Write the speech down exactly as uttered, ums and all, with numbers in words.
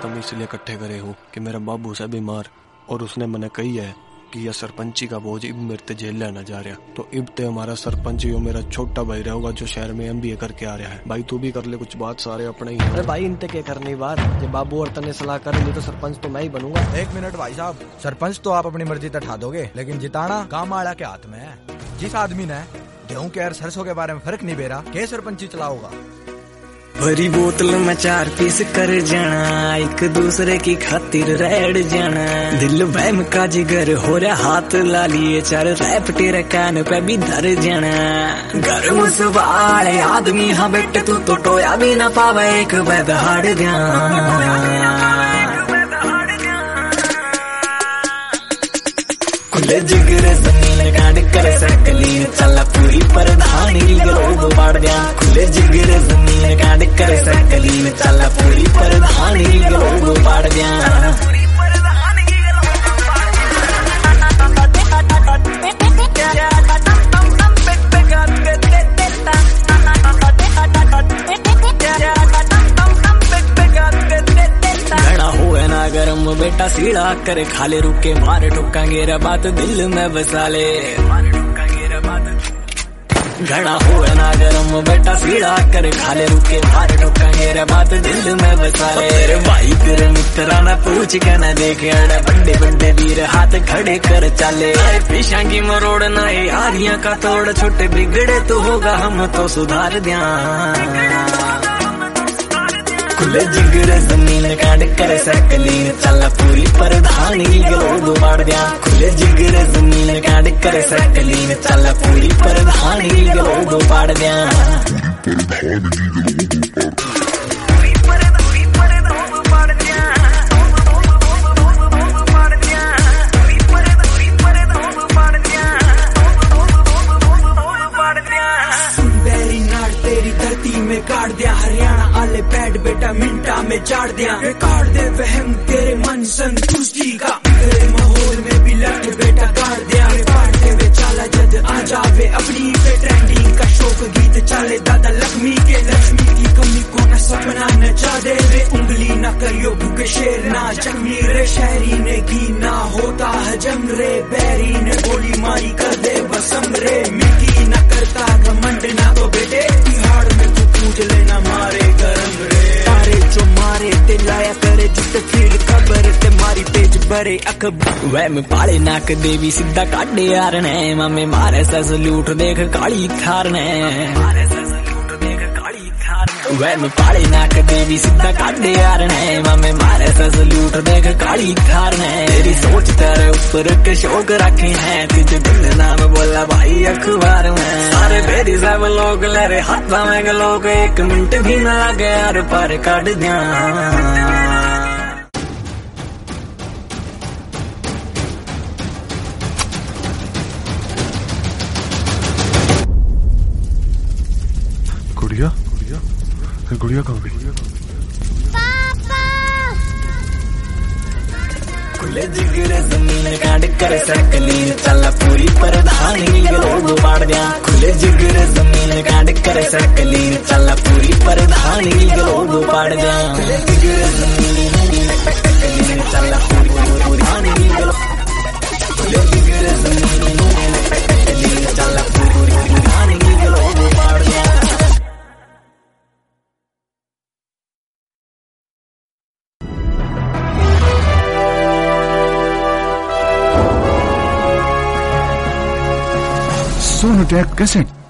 रकम इसलिए इकट्ठे करे हूँ कि मेरा बाबू से बीमार और उसने मैंने कही है कि यह सरपंची का बोझ इब मेरे ते जेल लेना जा रहा। तो इब ते हमारा सरपंच यो मेरा छोटा भाई रहेगा जो शहर में एमबीए करके आ रहा है। भाई तू भी कर ले कुछ बात, सारे अपने ही। अरे भाई इनते क्या करनी बात, ये बाबू और तने सलाह कर ली तो सरपंच तो मैं ही बनूंगा। एक मिनट भाई साहब, सरपंच तो आप अपनी मर्जी तक ठा दोगे, लेकिन जिताना काम आड़ा के हाथ में है। जिस आदमी ने गेहूं के और सरसों के बारे में फर्क नहीं बेरा के सरपंची चलाओगा। भरी बोतल में चार पीस कर जाना, एक दूसरे की खातिर रेड जाना, दिल वहम का जिगर हो रहा हाथ ला लिए चार रैप तेरे कान पे भी धर जाना। गर्म सवाल आदमी हाँ बेटे तू तो टोया भी ना पावे एक वैद हाड़ खुले जिगर जमीन काट कर सकली चला पूरी प्रधानी लोग बाढ़ दिया। खुले जिगर जमीन काट कर सकली चला पूरी प्रधानी लोग बाढ़ दिया। गरम बेटा सीढ़ा कर खाले रुके मारे ठुकांगे रे बात दिल में बसा ले। घड़ा हुआ ना गरम बेटा सीढ़ा कर खाले रुके मारे ठुकांगे रे बात दिल में बसा ले। तेरे भाई तेरे मित्रा ना पूछ के ना देखे अड़े बड़े बड़े वीर हाथ खड़े कर चले। पीछा की मरोड़ ना यारियां का तोड़ छोटे बिगड़े तो होगा हम तो सुधार दिया। खुले जिगर जमीन काट कर सकली चला पूरी प्रधानी लोग बाढ़ दिया। खुले जिगर जमीन काट कर सकली चला पूरी प्रधानी लोग बाढ़ दिया। में काट दिया हरियाणा आले पैड बेटा मिंटा में चाट दिया। काट दे वहम तेरे मन संतुष्टि का, तेरे माहौल में भी लट बेटा काट दिया। काट दे वे चाला जद आ जावे अपनी पे ट्रेंडिंग का शौक गीत चले। दादा लक्ष्मी के लक्ष्मी की कमी को न सपना नचा दे रे। उंगली न करियो भूखे शेर ना जमी रे। शहरी ने की ना होता हजम रे। बैरी ने गोली मारी कर दे बसम रे। मिट्टी न करता घमंड ना तो बेटे तिहाड़ में पूज लेना मारे गरम रे। तारे जो मारे ते लाया करे जित फिर खबर ते मारी पेज भरे अखबार। वह में पाले नाक देवी सीधा काटे यार ने मम्मी मारे सस लूट देख काली थार ने। वह में पाले नाक देवी सीधा काटे यार ने मम्मी मारे सस लूट देख काली थार ने। तेरी सोच तेरे ऊपर के शौक रखे हैं तुझे दिल नाम बोला भाई अखबार में। सारे बेरी सब लोग ले रहे हाथ में लोग एक मिनट भी न लगे यार पर काट दिया। गुड़िया गुड़िया गुड़िया कहाँ गई? खुले जिगर जमीन काट कर सकली चला पूरी प्रधानी लोग बाढ़ दिया। खुले जिगर जमीन काट कर सकली चला पूरी प्रधानी लोग बाढ़ दिया। खुले जिगर जमीन चला पूरी प्रधानी खुले जिगर जमीन चला पूरी प्रधानी लोग बाढ़ दिया। सोनोटेक कैसेट